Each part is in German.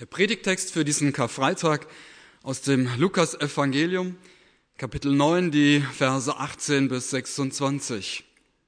Der Predigttext für diesen Karfreitag aus dem Lukas-Evangelium, Kapitel 9, die Verse 18 bis 26.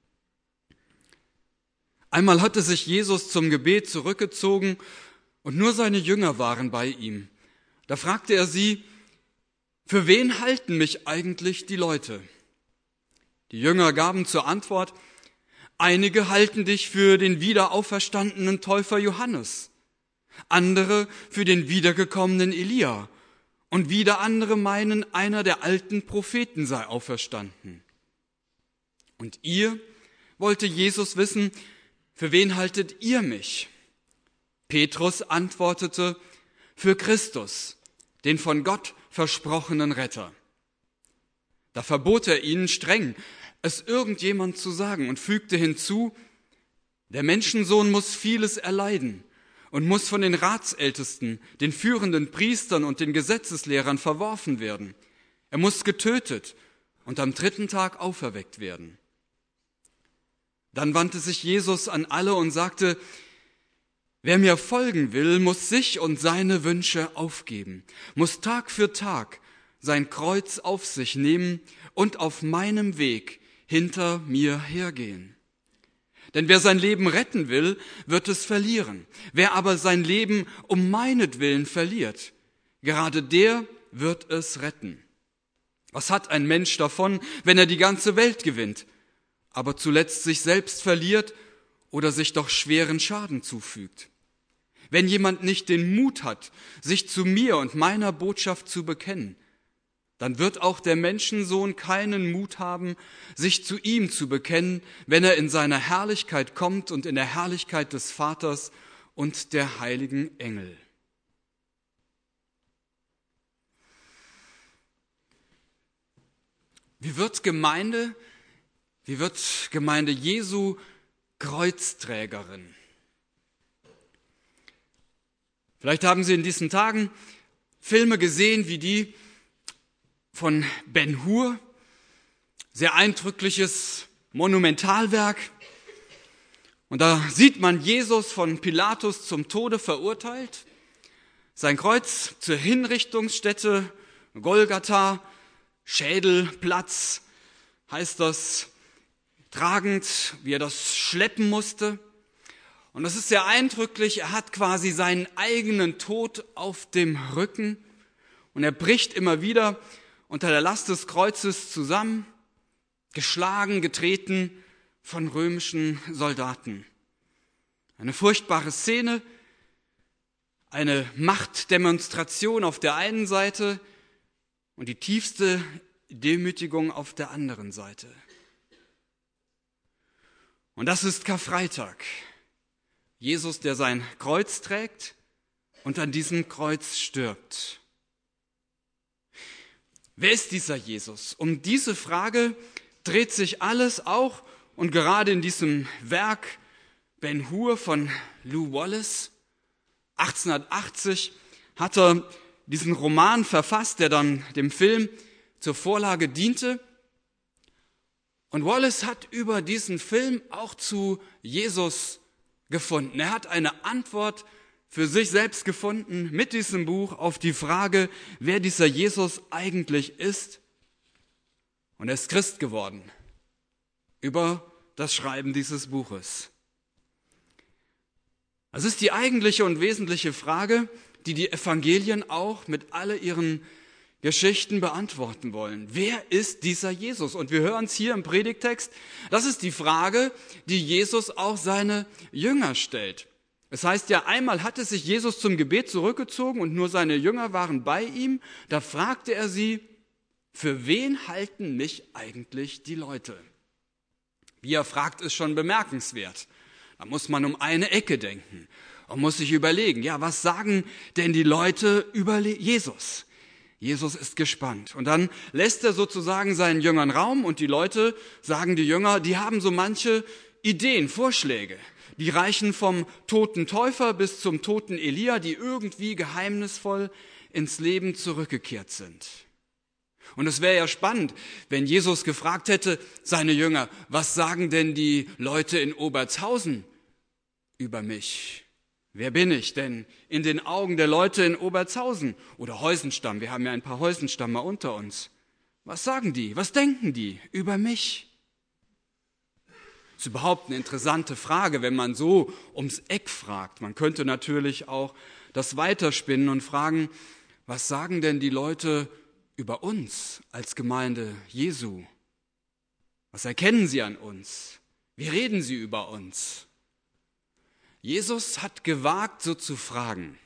Einmal hatte sich Jesus zum Gebet zurückgezogen und nur seine Jünger waren bei ihm. Da fragte er sie: Für wen halten mich eigentlich die Leute? Die Jünger gaben zur Antwort: Einige halten dich für den wiederauferstandenen Täufer Johannes, andere für den wiedergekommenen Elia und wieder andere meinen, einer der alten Propheten sei auferstanden. Und ihr, wollte Jesus wissen, für wen haltet ihr mich? Petrus antwortete: Für Christus, den von Gott versprochenen Retter. Da verbot er ihnen streng, es irgendjemand zu sagen und fügte hinzu: Der Menschensohn muss vieles erleiden und muss von den Ratsältesten, den führenden Priestern und den Gesetzeslehrern verworfen werden. Er muss getötet und am 3. Tag auferweckt werden. Dann wandte sich Jesus an alle und sagte: Wer mir folgen will, muss sich und seine Wünsche aufgeben, muss Tag für Tag sein Kreuz auf sich nehmen und auf meinem Weg hinter mir hergehen. Denn wer sein Leben retten will, wird es verlieren. Wer aber sein Leben um meinetwillen verliert, gerade der wird es retten. Was hat ein Mensch davon, wenn er die ganze Welt gewinnt, aber zuletzt sich selbst verliert oder sich doch schweren Schaden zufügt? Wenn jemand nicht den Mut hat, sich zu mir und meiner Botschaft zu bekennen, dann wird auch der Menschensohn keinen Mut haben, sich zu ihm zu bekennen, wenn er in seiner Herrlichkeit kommt und in der Herrlichkeit des Vaters und der heiligen Engel. Wie wird Gemeinde Jesu Kreuzträgerin? Vielleicht haben Sie in diesen Tagen Filme gesehen, wie die von Ben-Hur, sehr eindrückliches Monumentalwerk. Und da sieht man Jesus von Pilatus zum Tode verurteilt, sein Kreuz zur Hinrichtungsstätte Golgatha, Schädelplatz heißt das, tragend, wie er das schleppen musste. Und das ist sehr eindrücklich, er hat quasi seinen eigenen Tod auf dem Rücken und er bricht immer wieder unter der Last des Kreuzes zusammen, geschlagen, getreten von römischen Soldaten. Eine furchtbare Szene, eine Machtdemonstration auf der einen Seite und die tiefste Demütigung auf der anderen Seite. Und das ist Karfreitag. Jesus, der sein Kreuz trägt und an diesem Kreuz stirbt. Wer ist dieser Jesus? Um diese Frage dreht sich alles auch und gerade in diesem Werk Ben-Hur von Lew Wallace. 1880 hat er diesen Roman verfasst, der dann dem Film zur Vorlage diente. Und Wallace hat über diesen Film auch zu Jesus gefunden. Er hat eine Antwort für sich selbst gefunden mit diesem Buch auf die Frage, wer dieser Jesus eigentlich ist. Und er ist Christ geworden über das Schreiben dieses Buches. Das ist die eigentliche und wesentliche Frage, die die Evangelien auch mit all ihren Geschichten beantworten wollen. Wer ist dieser Jesus? Und wir hören es hier im Predigtext. Das ist die Frage, die Jesus auch seine Jünger stellt. Es heißt ja, einmal hatte sich Jesus zum Gebet zurückgezogen und nur seine Jünger waren bei ihm. Da fragte er sie: Für wen halten mich eigentlich die Leute? Wie er fragt, ist schon bemerkenswert. Da muss man um eine Ecke denken und muss sich überlegen, ja, was sagen denn die Leute über Jesus? Jesus ist gespannt. Und dann lässt er sozusagen seinen Jüngern Raum und die Leute, sagen die Jünger, die haben so manche Ideen, Vorschläge. Die reichen vom toten Täufer bis zum toten Elia, die irgendwie geheimnisvoll ins Leben zurückgekehrt sind. Und es wäre ja spannend, wenn Jesus gefragt hätte, seine Jünger, was sagen denn die Leute in Obertshausen über mich? Wer bin ich denn in den Augen der Leute in Obertshausen oder Heusenstamm? Wir haben ja ein paar Heusenstammer unter uns. Was sagen die? Was denken die über mich? Das ist überhaupt eine interessante Frage, wenn man so ums Eck fragt. Man könnte natürlich auch das weiterspinnen und fragen, was sagen denn die Leute über uns als Gemeinde Jesu? Was erkennen sie an uns? Wie reden sie über uns? Jesus hat gewagt, so zu fragen.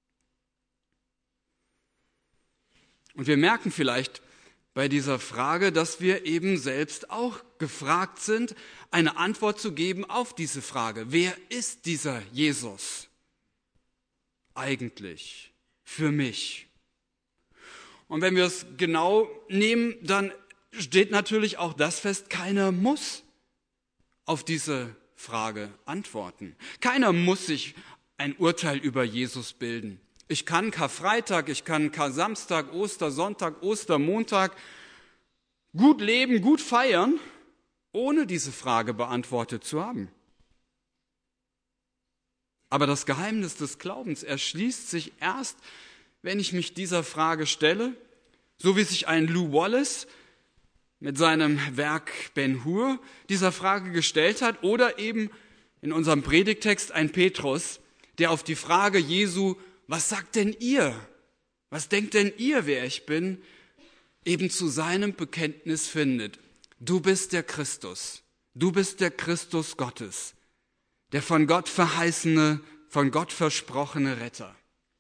Und wir merken vielleicht bei dieser Frage, dass wir eben selbst auch gefragt sind, eine Antwort zu geben auf diese Frage. Wer ist dieser Jesus eigentlich für mich? Und wenn wir es genau nehmen, dann steht natürlich auch das fest, keiner muss auf diese Frage antworten. Keiner muss sich ein Urteil über Jesus bilden. Ich kann Karfreitag, ich kann Kar-Samstag, Ostersonntag, Ostermontag gut leben, gut feiern, ohne diese Frage beantwortet zu haben. Aber das Geheimnis des Glaubens erschließt sich erst, wenn ich mich dieser Frage stelle, so wie sich ein Lew Wallace mit seinem Werk Ben-Hur dieser Frage gestellt hat, oder eben in unserem Predigtext ein Petrus, der auf die Frage Jesu, was sagt denn ihr? Was denkt denn ihr, wer ich bin? Eben zu seinem Bekenntnis findet. Du bist der Christus. Du bist der Christus Gottes. Der von Gott verheißene, von Gott versprochene Retter.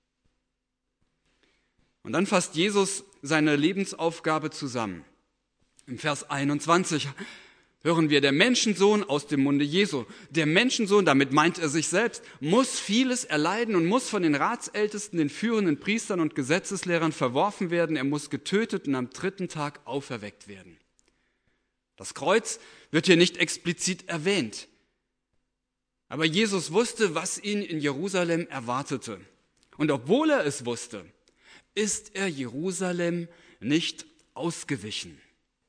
Und dann fasst Jesus seine Lebensaufgabe zusammen. Im Vers 21 hören wir, der Menschensohn aus dem Munde Jesu. Der Menschensohn, damit meint er sich selbst, muss vieles erleiden und muss von den Ratsältesten, den führenden Priestern und Gesetzeslehrern verworfen werden. Er muss getötet und am 3. Tag auferweckt werden. Das Kreuz wird hier nicht explizit erwähnt. Aber Jesus wusste, was ihn in Jerusalem erwartete. Und obwohl er es wusste, ist er Jerusalem nicht ausgewichen.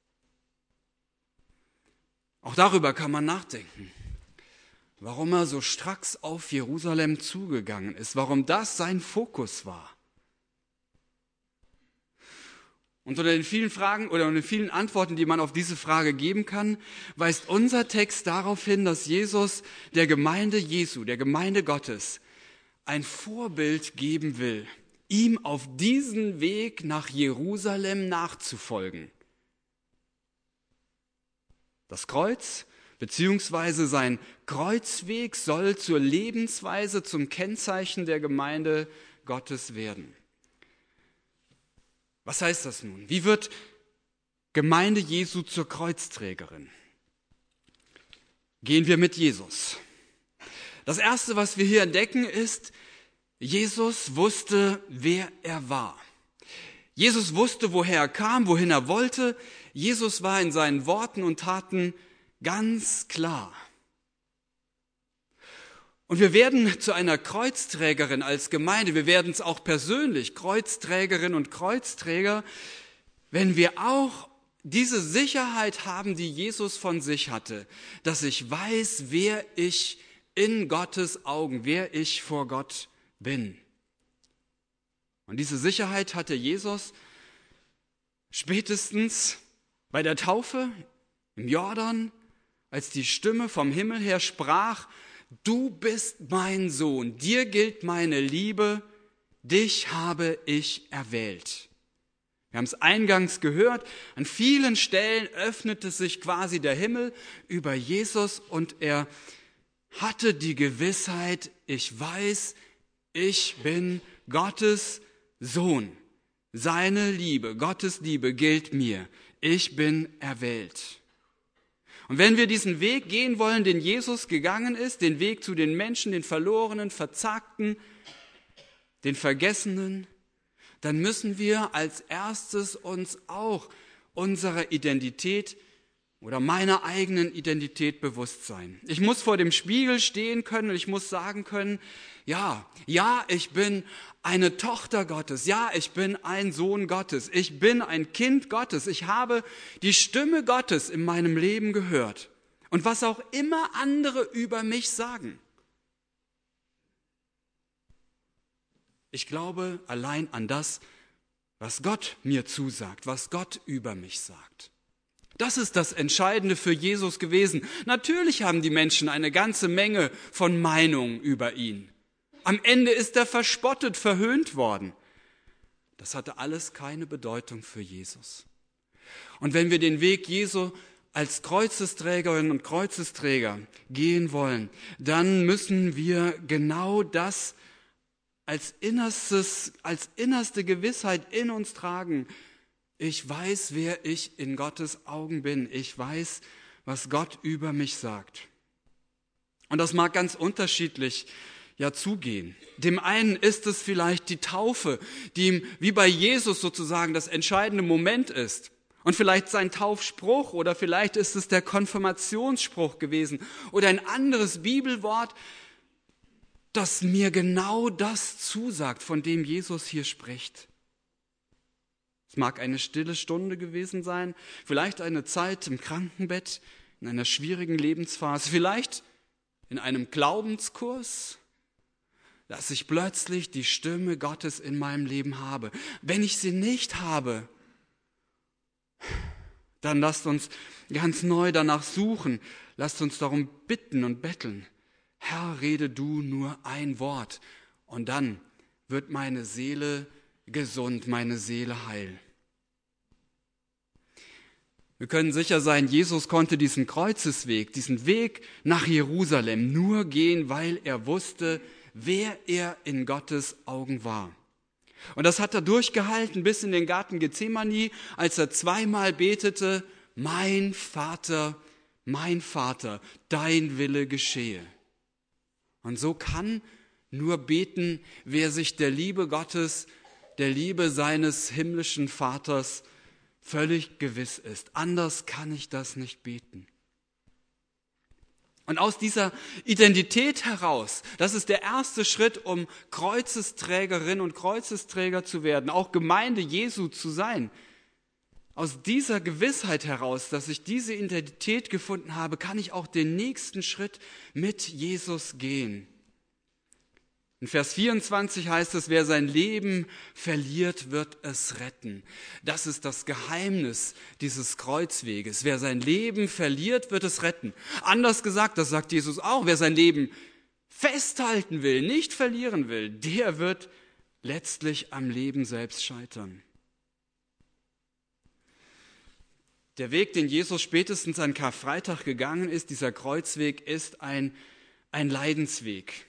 Auch darüber kann man nachdenken, warum er so stracks auf Jerusalem zugegangen ist, warum das sein Fokus war. Und unter den vielen Fragen oder unter den vielen Antworten, die man auf diese Frage geben kann, weist unser Text darauf hin, dass Jesus der Gemeinde Jesu, der Gemeinde Gottes, ein Vorbild geben will, ihm auf diesen Weg nach Jerusalem nachzufolgen. Das Kreuz bzw. sein Kreuzweg soll zur Lebensweise, zum Kennzeichen der Gemeinde Gottes werden. Was heißt das nun? Wie wird Gemeinde Jesu zur Kreuzträgerin? Gehen wir mit Jesus. Das Erste, was wir hier entdecken, ist, Jesus wusste, wer er war. Jesus wusste, woher er kam, wohin er wollte. Jesus war in seinen Worten und Taten ganz klar. Und wir werden zu einer Kreuzträgerin als Gemeinde, wir werden es auch persönlich, Kreuzträgerin und Kreuzträger, wenn wir auch diese Sicherheit haben, die Jesus von sich hatte, dass ich weiß, wer ich in Gottes Augen, wer ich vor Gott bin. Und diese Sicherheit hatte Jesus spätestens bei der Taufe im Jordan, als die Stimme vom Himmel her sprach, du bist mein Sohn, dir gilt meine Liebe, dich habe ich erwählt. Wir haben es eingangs gehört, an vielen Stellen öffnete sich quasi der Himmel über Jesus und er hatte die Gewissheit, ich weiß, ich bin Gottes Sohn. Seine Liebe, Gottes Liebe gilt mir. Ich bin erwählt. Und wenn wir diesen Weg gehen wollen, den Jesus gegangen ist, den Weg zu den Menschen, den Verlorenen, Verzagten, den Vergessenen, dann müssen wir als erstes uns auch unserer Identität oder meiner eigenen Identität bewusst sein. Ich muss vor dem Spiegel stehen können und ich muss sagen können, ja, ich bin eine Tochter Gottes, ja, ich bin ein Sohn Gottes, ich bin ein Kind Gottes, ich habe die Stimme Gottes in meinem Leben gehört. Und was auch immer andere über mich sagen. Ich glaube allein an das, was Gott mir zusagt, was Gott über mich sagt. Das ist das Entscheidende für Jesus gewesen. Natürlich haben die Menschen eine ganze Menge von Meinungen über ihn. Am Ende ist er verspottet, verhöhnt worden. Das hatte alles keine Bedeutung für Jesus. Und wenn wir den Weg Jesu als Kreuzesträgerinnen und Kreuzesträger gehen wollen, dann müssen wir genau das als innerste Gewissheit in uns tragen. Ich weiß, wer ich in Gottes Augen bin. Ich weiß, was Gott über mich sagt. Und das mag ganz unterschiedlich zugehen. Dem einen ist es vielleicht die Taufe, die ihm wie bei Jesus sozusagen das entscheidende Moment ist. Und vielleicht sein Taufspruch oder vielleicht ist es der Konfirmationsspruch gewesen oder ein anderes Bibelwort, das mir genau das zusagt, von dem Jesus hier spricht. Es mag eine stille Stunde gewesen sein, vielleicht eine Zeit im Krankenbett, in einer schwierigen Lebensphase, vielleicht in einem Glaubenskurs, dass ich plötzlich die Stimme Gottes in meinem Leben habe. Wenn ich sie nicht habe, dann lasst uns ganz neu danach suchen, lasst uns darum bitten und betteln. Herr, rede du nur ein Wort und dann wird meine Seele gesund, meine Seele heil. Wir können sicher sein, Jesus konnte diesen Kreuzesweg, diesen Weg nach Jerusalem nur gehen, weil er wusste, wer er in Gottes Augen war. Und das hat er durchgehalten bis in den Garten Gethsemane, als er zweimal betete, mein Vater, dein Wille geschehe. Und so kann nur beten, wer sich der Liebe Gottes, der Liebe seines himmlischen Vaters völlig gewiss ist. Anders kann ich das nicht beten. Und aus dieser Identität heraus, das ist der erste Schritt, um Kreuzesträgerin und Kreuzesträger zu werden, auch Gemeinde Jesu zu sein. Aus dieser Gewissheit heraus, dass ich diese Identität gefunden habe, kann ich auch den nächsten Schritt mit Jesus gehen. In Vers 24 heißt es, wer sein Leben verliert, wird es retten. Das ist das Geheimnis dieses Kreuzweges. Wer sein Leben verliert, wird es retten. Anders gesagt, das sagt Jesus auch, wer sein Leben festhalten will, nicht verlieren will, der wird letztlich am Leben selbst scheitern. Der Weg, den Jesus spätestens an Karfreitag gegangen ist, dieser Kreuzweg, ist ein Leidensweg.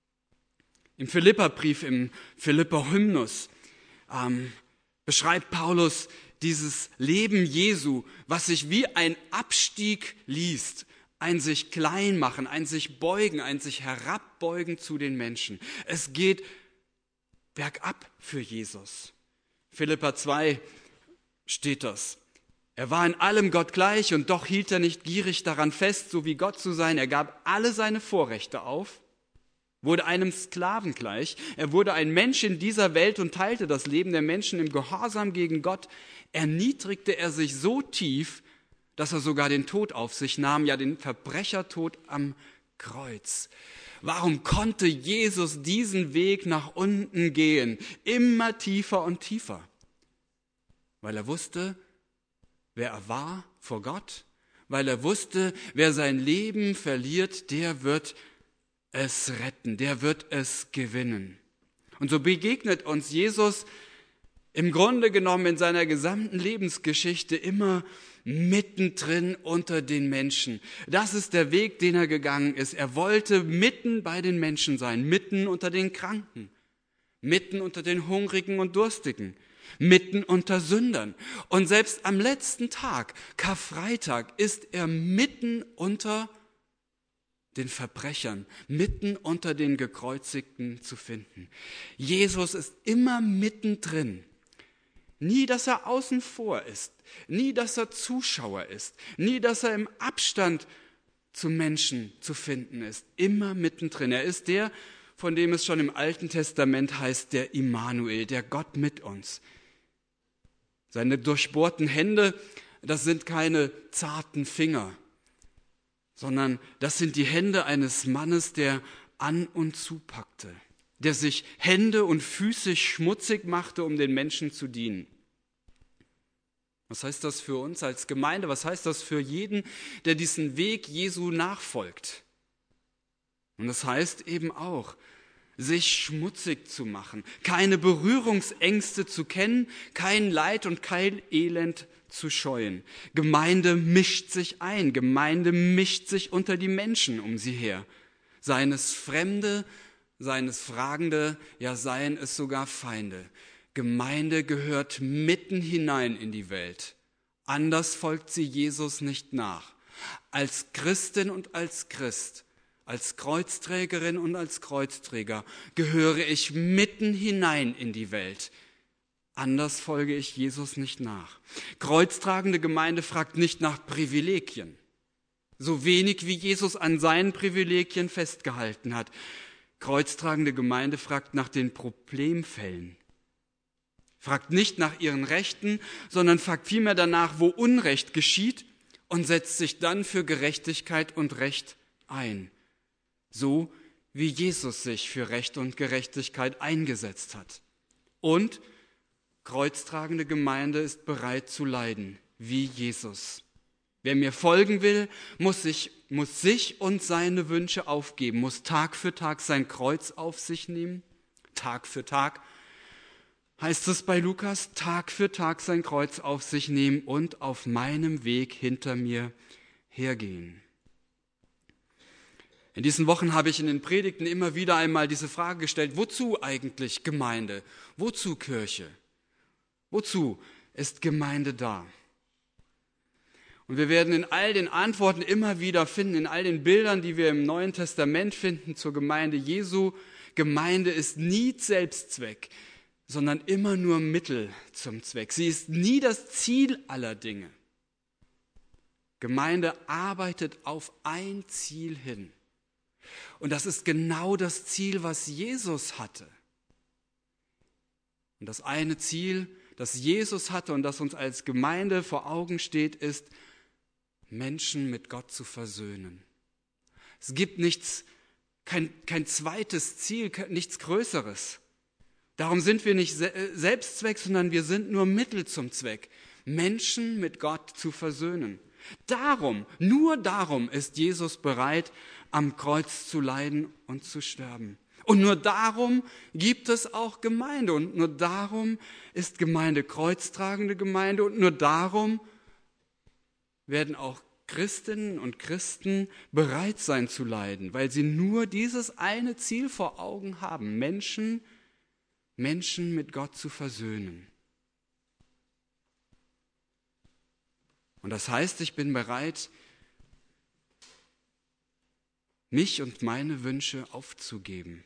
Im Philipperbrief, im Philipper-Hymnus beschreibt Paulus dieses Leben Jesu, was sich wie ein Abstieg liest, ein sich klein machen, ein sich beugen, ein sich herabbeugen zu den Menschen. Es geht bergab für Jesus. Philipper 2 steht das. Er war in allem Gott gleich und doch hielt er nicht gierig daran fest, so wie Gott zu sein. Er gab alle seine Vorrechte auf, wurde einem Sklaven gleich. Er wurde ein Mensch in dieser Welt und teilte das Leben der Menschen im Gehorsam gegen Gott. Erniedrigte er sich so tief, dass er sogar den Tod auf sich nahm, ja den Verbrechertod am Kreuz. Warum konnte Jesus diesen Weg nach unten gehen, immer tiefer und tiefer? Weil er wusste, wer er war vor Gott, weil er wusste, wer sein Leben verliert, der wird es retten, der wird es gewinnen. Und so begegnet uns Jesus im Grunde genommen in seiner gesamten Lebensgeschichte immer mittendrin unter den Menschen. Das ist der Weg, den er gegangen ist. Er wollte mitten bei den Menschen sein, mitten unter den Kranken, mitten unter den Hungrigen und Durstigen, mitten unter Sündern. Und selbst am letzten Tag, Karfreitag, ist er mitten unter den Verbrechern, mitten unter den Gekreuzigten zu finden. Jesus ist immer mittendrin. Nie, dass er außen vor ist, nie, dass er Zuschauer ist, nie, dass er im Abstand zu Menschen zu finden ist, immer mittendrin. Er ist der, von dem es schon im Alten Testament heißt, der Immanuel, der Gott mit uns. Seine durchbohrten Hände, das sind keine zarten Finger, sondern das sind die Hände eines Mannes, der an und zupackte. der sich Hände und Füße schmutzig machte, um den Menschen zu dienen. Was heißt das für uns als Gemeinde? Was heißt das für jeden, der diesen Weg Jesu nachfolgt? Und das heißt eben auch, sich schmutzig zu machen, keine Berührungsängste zu kennen, kein Leid und kein Elend zu scheuen. Gemeinde mischt sich ein, Gemeinde mischt sich unter die Menschen um sie her. Seien es Fremde, seien es Fragende, ja seien es sogar Feinde. Gemeinde gehört mitten hinein in die Welt. Anders folgt sie Jesus nicht nach. Als Christin und als Christ, als Kreuzträgerin und als Kreuzträger gehöre ich mitten hinein in die Welt. Anders folge ich Jesus nicht nach. Kreuztragende Gemeinde fragt nicht nach Privilegien. So wenig wie Jesus an seinen Privilegien festgehalten hat. Kreuztragende Gemeinde fragt nach den Problemfällen. Fragt nicht nach ihren Rechten, sondern fragt vielmehr danach, wo Unrecht geschieht und setzt sich dann für Gerechtigkeit und Recht ein. So wie Jesus sich für Recht und Gerechtigkeit eingesetzt hat. Und kreuztragende Gemeinde ist bereit zu leiden, wie Jesus. Wer mir folgen will, muss sich und seine Wünsche aufgeben, muss Tag für Tag sein Kreuz auf sich nehmen. Tag für Tag heißt es bei Lukas, Tag für Tag sein Kreuz auf sich nehmen und auf meinem Weg hinter mir hergehen. In diesen Wochen habe ich in den Predigten immer wieder einmal diese Frage gestellt, wozu eigentlich Gemeinde? Wozu Kirche? Wozu ist Gemeinde da? Und wir werden in all den Antworten immer wieder finden, in all den Bildern, die wir im Neuen Testament finden zur Gemeinde Jesu, Gemeinde ist nie Selbstzweck, sondern immer nur Mittel zum Zweck. Sie ist nie das Ziel aller Dinge. Gemeinde arbeitet auf ein Ziel hin. Und das ist genau das Ziel, was Jesus hatte. Und das eine Ziel, das Jesus hatte und das uns als Gemeinde vor Augen steht, ist, Menschen mit Gott zu versöhnen. Es gibt kein zweites Ziel, nichts Größeres. Darum sind wir nicht Selbstzweck, sondern wir sind nur Mittel zum Zweck, Menschen mit Gott zu versöhnen. Nur darum ist Jesus bereit, am Kreuz zu leiden und zu sterben. Und nur darum gibt es auch Gemeinde und nur darum ist Gemeinde kreuztragende Gemeinde und nur darum werden auch Christinnen und Christen bereit sein zu leiden, weil sie nur dieses eine Ziel vor Augen haben, Menschen mit Gott zu versöhnen. Und das heißt, ich bin bereit, mich und meine Wünsche aufzugeben.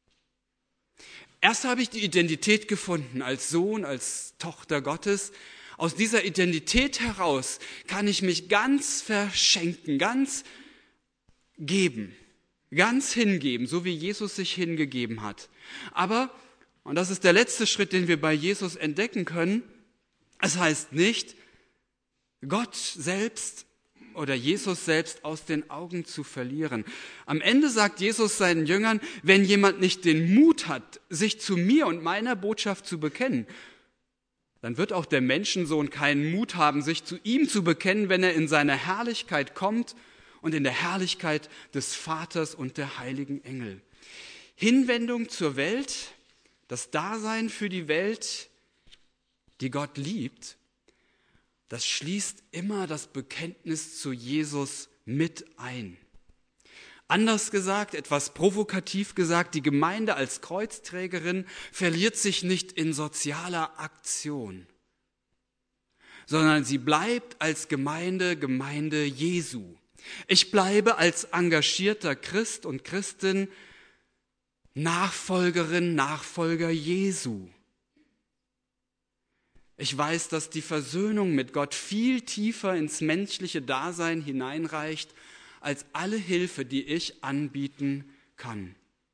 Erst habe ich die Identität gefunden als Sohn, als Tochter Gottes. Aus dieser Identität heraus kann ich mich ganz verschenken, ganz geben, ganz hingeben, so wie Jesus sich hingegeben hat. Aber, und das ist der letzte Schritt, den wir bei Jesus entdecken können, es heißt nicht, Gott selbst oder Jesus selbst aus den Augen zu verlieren. Am Ende sagt Jesus seinen Jüngern, wenn jemand nicht den Mut hat, sich zu mir und meiner Botschaft zu bekennen, dann wird auch der Menschensohn keinen Mut haben, sich zu ihm zu bekennen, wenn er in seiner Herrlichkeit kommt und in der Herrlichkeit des Vaters und der heiligen Engel. Hinwendung zur Welt, das Dasein für die Welt, die Gott liebt, das schließt immer das Bekenntnis zu Jesus mit ein. Anders gesagt, etwas provokativ gesagt, die Gemeinde als Kreuzträgerin verliert sich nicht in sozialer Aktion, sondern sie bleibt als Gemeinde Jesu. Ich bleibe als engagierter Christ und Christin Nachfolgerin, Nachfolger Jesu. Ich weiß, dass die Versöhnung mit Gott viel tiefer ins menschliche Dasein hineinreicht, als alle Hilfe, die ich anbieten kann.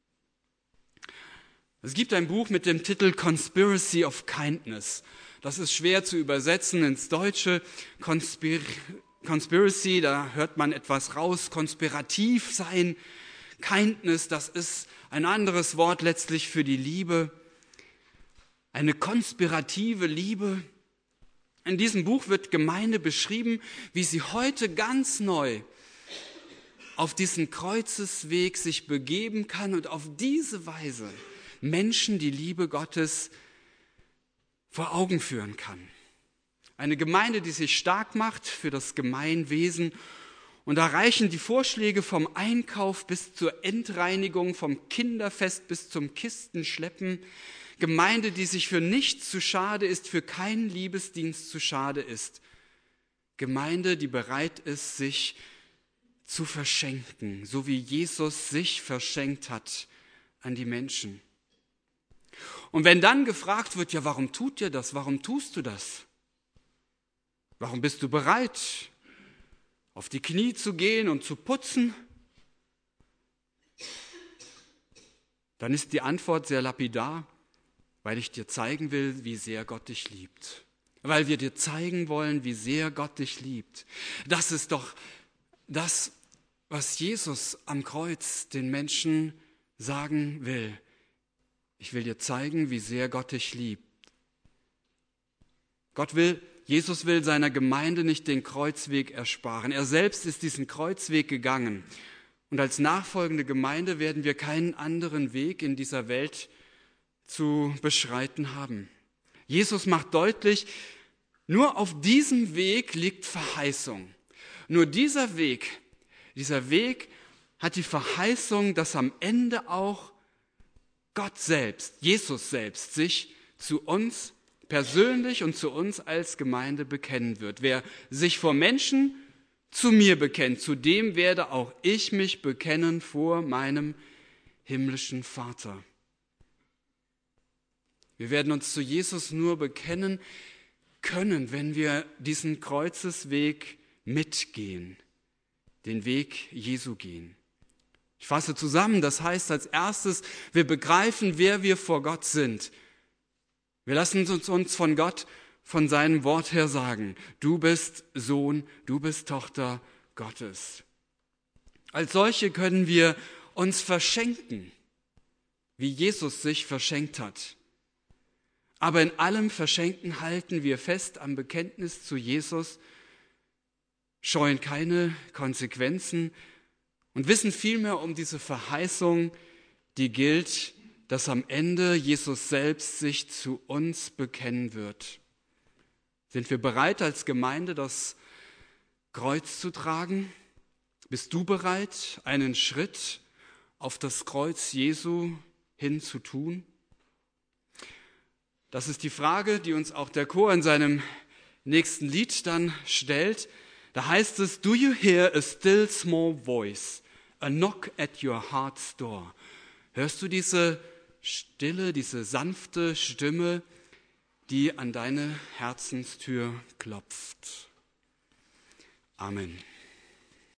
Es gibt ein Buch mit dem Titel Conspiracy of Kindness. Das ist schwer zu übersetzen ins Deutsche. Conspiracy, da hört man etwas raus, konspirativ sein, Kindness, das ist ein anderes Wort letztlich für die Liebe. Eine konspirative Liebe. In diesem Buch wird Gemeinde beschrieben, wie sie heute ganz neu auf diesen Kreuzesweg sich begeben kann und auf diese Weise Menschen die Liebe Gottes vor Augen führen kann. Eine Gemeinde, die sich stark macht für das Gemeinwesen. Und da reichen die Vorschläge vom Einkauf bis zur Endreinigung, vom Kinderfest bis zum Kistenschleppen. Gemeinde, die sich für nichts zu schade ist, für keinen Liebesdienst zu schade ist. Gemeinde, die bereit ist, sich zu verschenken, so wie Jesus sich verschenkt hat an die Menschen. Und wenn dann gefragt wird, ja, warum tut ihr das? Warum tust du das? Warum bist du bereit, auf die Knie zu gehen und zu putzen? Dann ist die Antwort sehr lapidar: Weil ich dir zeigen will, wie sehr Gott dich liebt. Weil wir dir zeigen wollen, wie sehr Gott dich liebt. Das ist doch das, was Jesus am Kreuz den Menschen sagen will. Ich will dir zeigen, wie sehr Gott dich liebt. Jesus will seiner Gemeinde nicht den Kreuzweg ersparen. Er selbst ist diesen Kreuzweg gegangen. Und als nachfolgende Gemeinde werden wir keinen anderen Weg in dieser Welt zu beschreiten haben. Jesus macht deutlich, nur auf diesem Weg liegt Verheißung. Nur dieser Weg hat die Verheißung, dass am Ende auch Gott selbst, Jesus selbst, sich zu uns persönlich und zu uns als Gemeinde bekennen wird. Wer sich vor Menschen zu mir bekennt, zu dem werde auch ich mich bekennen vor meinem himmlischen Vater. Wir werden uns zu Jesus nur bekennen können, wenn wir diesen Kreuzesweg mitgehen, den Weg Jesu gehen. Ich fasse zusammen, das heißt als erstes, wir begreifen, wer wir vor Gott sind. Wir lassen uns von Gott, von seinem Wort her sagen, du bist Sohn, du bist Tochter Gottes. Als solche können wir uns verschenken, wie Jesus sich verschenkt hat. Aber in allem Verschenken halten wir fest am Bekenntnis zu Jesus, scheuen keine Konsequenzen und wissen vielmehr um diese Verheißung, die gilt, dass am Ende Jesus selbst sich zu uns bekennen wird. Sind wir bereit, als Gemeinde das Kreuz zu tragen? Bist du bereit, einen Schritt auf das Kreuz Jesu hin zu tun? Das ist die Frage, die uns auch der Chor in seinem nächsten Lied dann stellt. Da heißt es, do you hear a still small voice, a knock at your heart's door? Hörst du diese Stille, diese sanfte Stimme, die an deine Herzenstür klopft? Amen.